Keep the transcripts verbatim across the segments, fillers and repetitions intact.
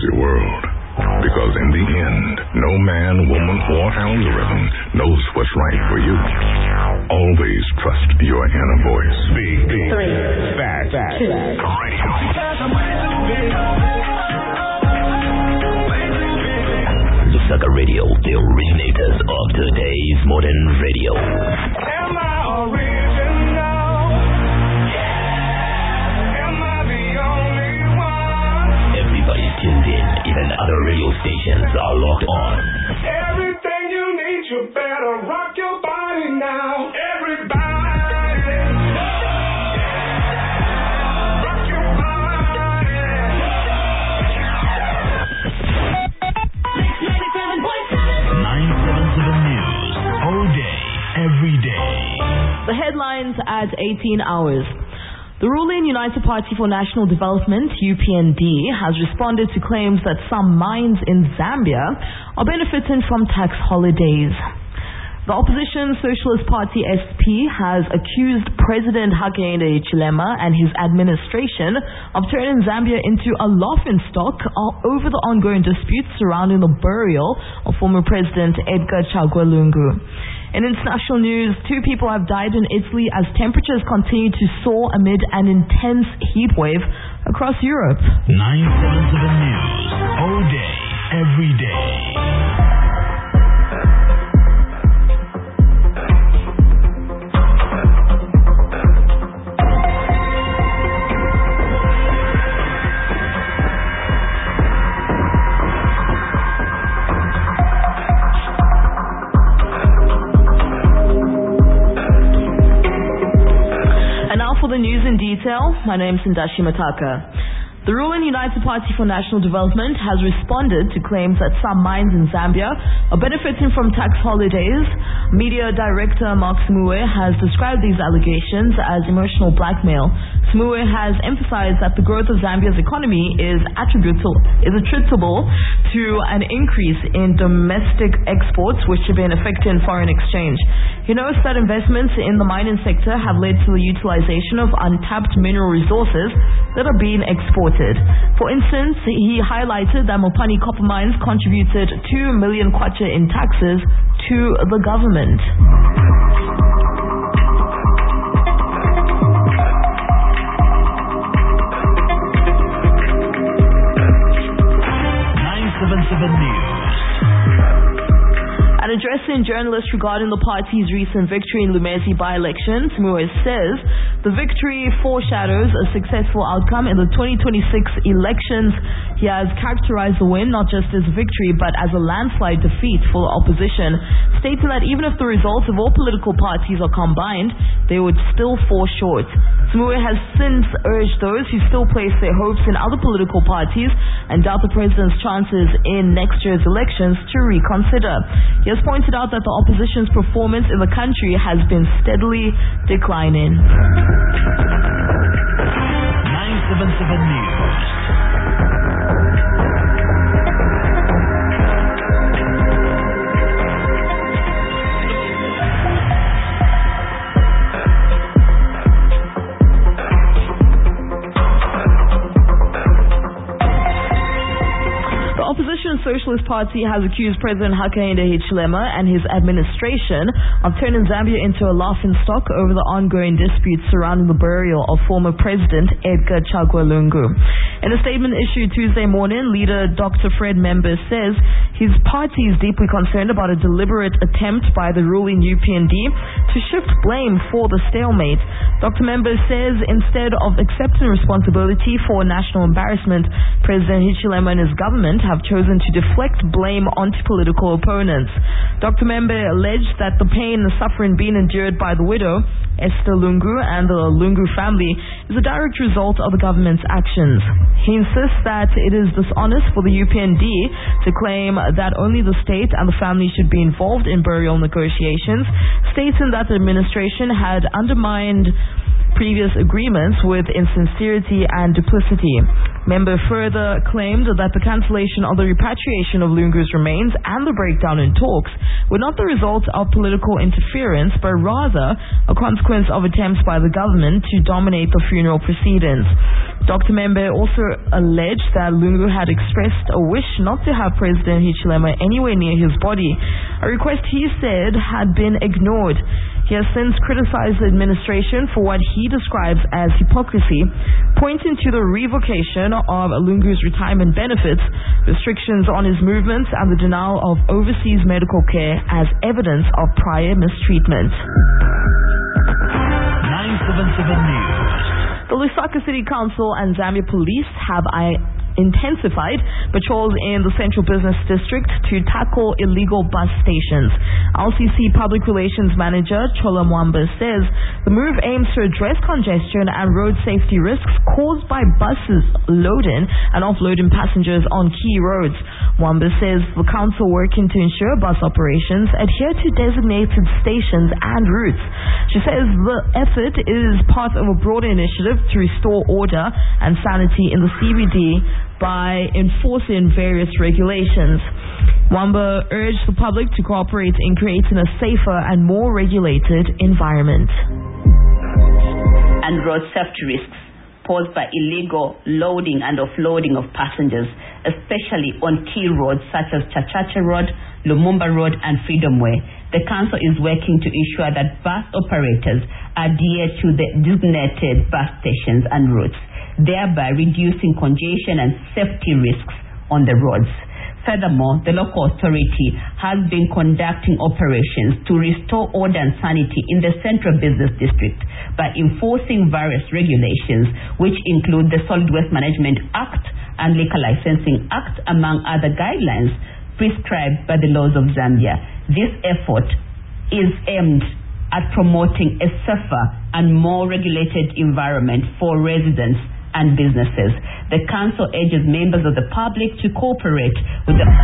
crazy world. Because in the end, no man, woman, or algorithm knows what's right for you. Always trust your inner voice. Big, big, three, fat, fat, two, radio. Lusaka Radio, the originators of today's modern radio. Am I original? Yeah. Am I the only one? Everybody tuned in. Even other radio stations are locked on. Everything you need, you better rock your body now. Everybody. Every day. The headlines at eighteen hours. The ruling United Party for National Development, U P N D, has responded to claims that some mines in Zambia are benefiting from tax holidays. The opposition Socialist Party S P has accused President Hakainde Hichilema and his administration of turning Zambia into a laughingstock over the ongoing disputes surrounding the burial of former President Edgar Chagwa Lungu. In international news, two people have died in Italy as temperatures continue to soar amid an intense heat wave across Europe. nine seventy-seven News, all day, every day. For the news in detail, my name is Ndashi Mataka. The ruling United Party for National Development has responded to claims that some mines in Zambia are benefiting from tax holidays. Media director Mark Smue has described these allegations as emotional blackmail. Smue has emphasized that the growth of Zambia's economy is attributable, is attributable to an increase in domestic exports, which have been affecting foreign exchange. He notes that investments in the mining sector have led to the utilization of untapped mineral resources that are being exported. For instance, he highlighted that Mopani copper mines contributed two million kwacha in taxes to the government. nine seventy-seven News. And addressing journalists regarding the party's recent victory in Lumezi by-election, Smue says the victory foreshadows a successful outcome in the twenty twenty-six elections. He has characterized the win not just as a victory but as a landslide defeat for the opposition, stating that even if the results of all political parties are combined, they would still fall short. Smue has since urged those who still place their hopes in other political parties and doubt the president's chances in next year's elections to reconsider. He has pointed out that the opposition's performance in the country has been steadily declining. nine seventy-seven News. Opposition Socialist Party has accused President Hakainde Hichilema and his administration of turning Zambia into a laughingstock over the ongoing disputes surrounding the burial of former President Edgar Chagwa Lungu. In a statement issued Tuesday morning, leader Doctor Fred Member says his party is deeply concerned about a deliberate attempt by the ruling U P N D to shift blame for the stalemate. Doctor Member says instead of accepting responsibility for national embarrassment, President Hichilema and his government have chosen to deflect blame onto political opponents. Doctor Member alleged that the pain and suffering being endured by the widow, Esther Lungu, and the Lungu family is a direct result of the government's actions. He insists that it is dishonest for the U P N D to claim that only the state and the family should be involved in burial negotiations, stating that the administration had undermined previous agreements with insincerity and duplicity. Member further claimed that the cancellation of the repatriation of Lungu's remains and the breakdown in talks were not the result of political interference, but rather a consequence of attempts by the government to dominate the funeral proceedings. Doctor Membe also alleged that Lungu had expressed a wish not to have President Hichilema anywhere near his body, a request he said had been ignored. He has since criticized the administration for what he describes as hypocrisy, pointing to the revocation of Lungu's retirement benefits, restrictions on his movements, and the denial of overseas medical care as evidence of prior mistreatment. nine seventy-seven News. The Lusaka City Council and Zambia Police have I intensified patrols in the Central Business District to tackle illegal bus stations. L C C Public Relations Manager Chola Mwamba says the move aims to address congestion and road safety risks caused by buses loading and offloading passengers on key roads. Mwamba says the council working to ensure bus operations adhere to designated stations and routes. She says the effort is part of a broader initiative to restore order and sanity in the C B D by enforcing various regulations. Mwamba urged the public to cooperate in creating a safer and more regulated environment. And road safety risks posed by illegal loading and offloading of passengers, especially on key roads such as Chachacha Road, Lumumba Road and Freedom Way. The council is working to ensure that bus operators adhere to the designated bus stations and routes, thereby reducing congestion and safety risks on the roads. Furthermore, the local authority has been conducting operations to restore order and sanity in the Central Business District by enforcing various regulations, which include the Solid Waste Management Act and Liquor Licensing Act, among other guidelines prescribed by the laws of Zambia. This effort is aimed at promoting a safer and more regulated environment for residents and businesses. The council urges members of the public to cooperate with the...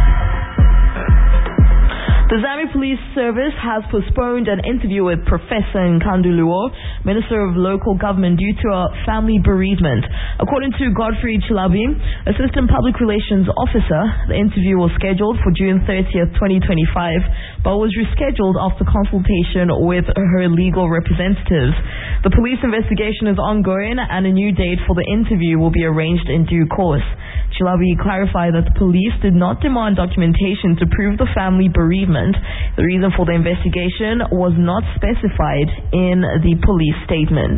The Zambia Police Service has postponed an interview with Professor Nkandu Luo, Minister of Local Government, due to a family bereavement. According to Godfrey Chilabi, Assistant Public Relations Officer, the interview was scheduled for June thirtieth, twenty twenty-five, but was rescheduled after consultation with her legal representatives. The police investigation is ongoing and a new date for the interview will be arranged in due course. Chilabi clarified that the police did not demand documentation to prove the family bereavement. The reason for the investigation was not specified in the police statement.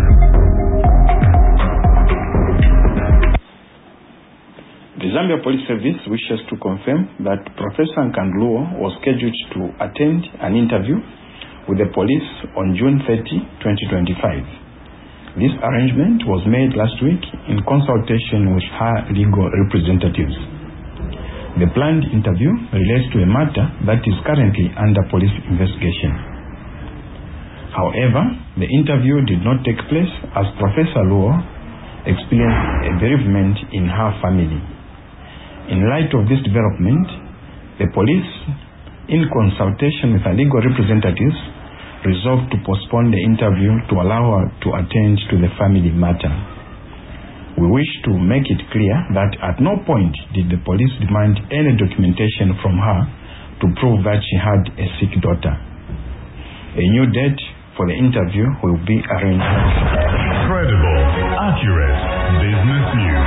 The Zambia Police Service wishes to confirm that Professor Nkandu Luo was scheduled to attend an interview with the police on June thirtieth, twenty twenty-five. This arrangement was made last week in consultation with her legal representatives. The planned interview relates to a matter that is currently under police investigation. However, the interview did not take place as Professor Luo experienced a bereavement in her family. In light of this development, the police, in consultation with her legal representatives, resolved to postpone the interview to allow her to attend to the family matter. We wish to make it clear that at no point did the police demand any documentation from her to prove that she had a sick daughter. A new date for the interview will be arranged. Credible, accurate business news.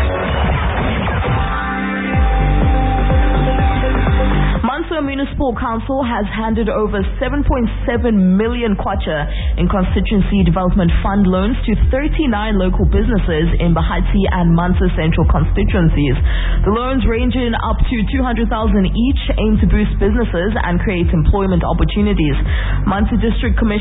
Mansour Municipal Council has handed over seven point seven million kwacha in Constituency Development Fund loans to thirty-nine local businesses in Bahati and Mansa Central constituencies. The loans, ranging up to two hundred thousand each, aim to boost businesses and create employment opportunities. Mansa District Commissioner